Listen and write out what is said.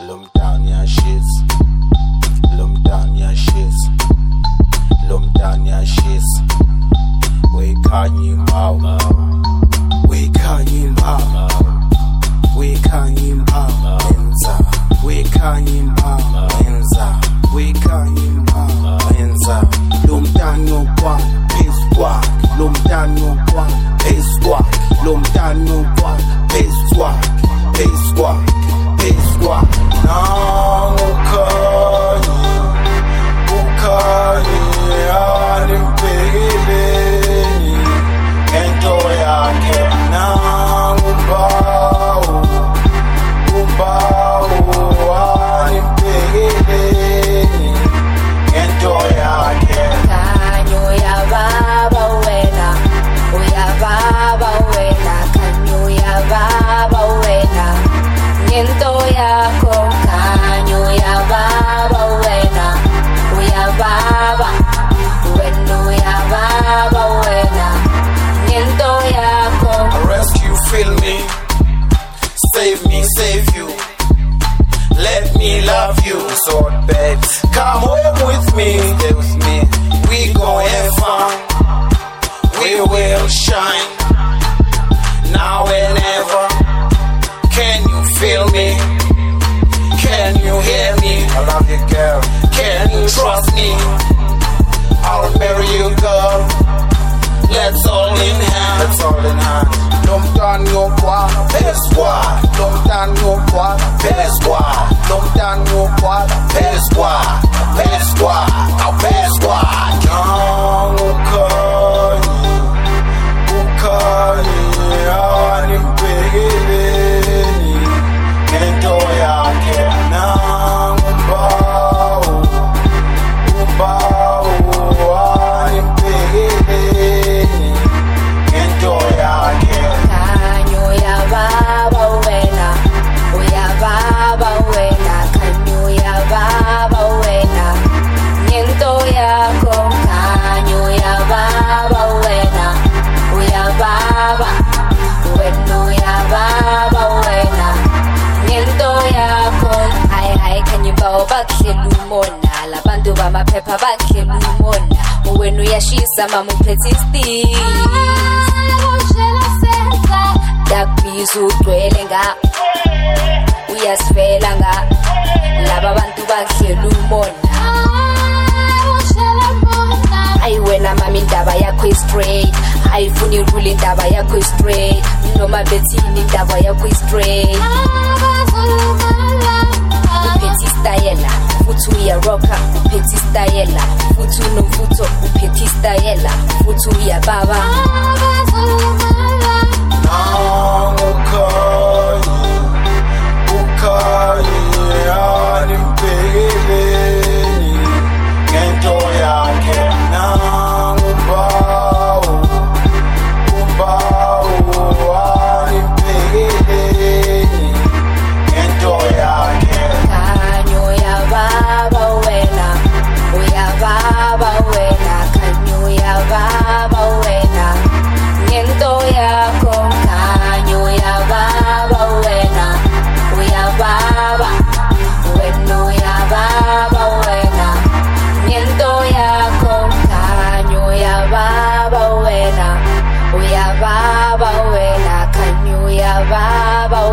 Lumtania shits. Lumtania shits. Lumtania shits. We kanye mama. We kanye mama. We kanye mama. Enza. We kanye mama. Enza. We kanye mama. Enza. Lumtania one. Pace walk. Lumtania one. Pace walk. Lumtania one. Pace walk. Pace walk. Pace walk. Now ukanye animpeleni ento yakhe now umbawu animpeleni ento yakhe kanyo ya baba wena uya baba wena kanyo ya baba wena ngento yakho kanyo ya baba wena uya baba wena uya baba wena ngento yakho rescue fill me save you let me love you sword babes come home with me stay with me we gon' have fun we will shine now and ever. Can you feel me? Can you hear me? I love you, girl. Can you trust me? I'll marry you, girl. Let's all in hand. Let's all in hand. Lumtania kwa peswa. Lumtania kwa peswa. Lumtania kwa peswa. Peswa. Au peswa. Ukanye animpeleni ngento yakhe now umbawu animpeleni ngento yakhe kanyo ya baba wena uya baba wena kanyo ya baba wena ngento yakho kanyo ya baba wena uya baba wena uya baba wena ngento yakho hayi kanyibawo bakhelumona labantu bamaphepha bakhelumona wena uyashisa mama uphethe istis dakubiza ugcwele nga uyasifela nga laba bantu bakhelumona ayi wena mama indaba yakho straight ayifuni irule indaba yakho straight noma bethini indaba yakho straight uphethe style futhi uyarocka uphethe style futhi unomfutho uphethe style futhi uyababa ukanye animpeleni ngento yakhe now umbawu animpeleni ngento yakhe kanyo ya baba wena uya baba wena kanyo ya baba wena ngento yakho kanyo ya baba wena uya baba wena uya baba wena ngento yakho kanyo ya baba wena uya baba wena kanyo ya baba